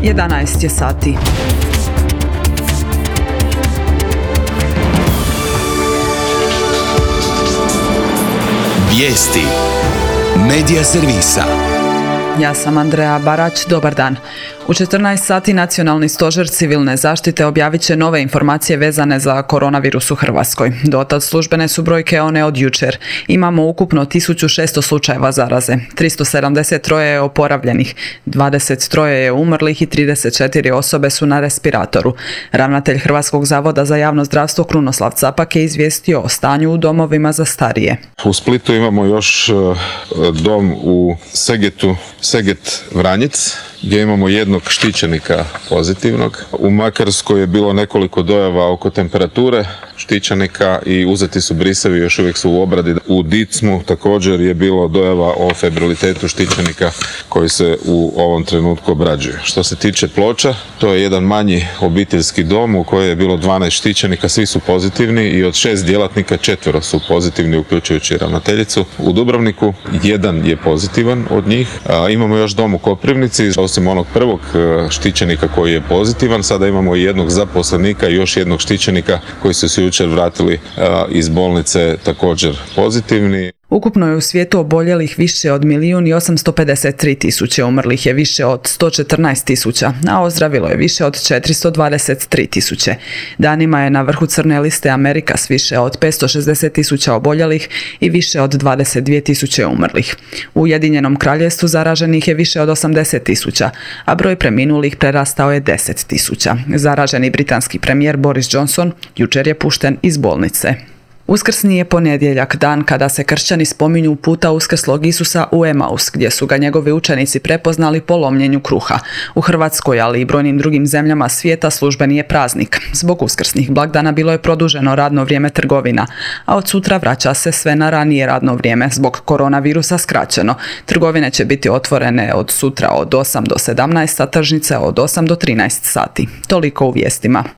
11 je sati. Vijesti Medija servisa. Ja sam Andreja Barać, dobar dan. U 14 sati Nacionalni stožer civilne zaštite objavit će nove informacije vezane za koronavirus u Hrvatskoj. Dotad službene su brojke one od jučer. Imamo ukupno 1600 slučajeva zaraze, 373 je oporavljenih, 23 je umrlih i 34 osobe su na respiratoru. Ravnatelj Hrvatskog zavoda za javno zdravstvo Krunoslav Capak je izvijestio o stanju u domovima za starije. U Splitu imamo još dom u Segetu, Seget Vranjic, gdje imamo jednog štićenika pozitivnog. U Makarskoj je bilo nekoliko dojava oko temperature štićenika i uzeti su brisevi, još uvijek su u obradi. U Dicmu također je bilo dojava o febrilitetu štićenika koji se u ovom trenutku obrađuje. Što se tiče Ploča, to je jedan manji obiteljski dom u kojem je bilo 12 štićenika, svi su pozitivni i od 6 djelatnika 4 su pozitivni, uključujući ravnateljicu. U Dubrovniku jedan je pozitivan od njih. Imamo još dom u Koprivnici, osim onog prvog štićenika koji je pozitivan, sada imamo i jednog zaposlenika i još jednog štićenika koji su se jučer vratili iz bolnice također pozitivni. Ukupno je u svijetu oboljelih više od 1.853.000, umrlih je više od 114.000, a ozdravilo je više od 423.000. Danima je na vrhu crne liste Amerika s više od 560.000 oboljelih i više od 22.000 umrlih. U Ujedinjenom Kraljevstvu zaraženih je više od 80.000, a broj preminulih prerastao je 10.000. Zaraženi britanski premijer Boris Johnson jučer je pušten iz bolnice. Uskrsni je ponedjeljak, dan kada se kršćani spominju puta uskrslog Isusa u Emaus, gdje su ga njegovi učenici prepoznali po lomljenju kruha. U Hrvatskoj, ali i brojnim drugim zemljama svijeta službeni je praznik. Zbog uskrsnih blagdana bilo je produženo radno vrijeme trgovina, a od sutra vraća se sve na ranije radno vrijeme, zbog koronavirusa skraćeno. Trgovine će biti otvorene od sutra od 8 do 17, a tržnice od 8 do 13 sati. Toliko u vijestima.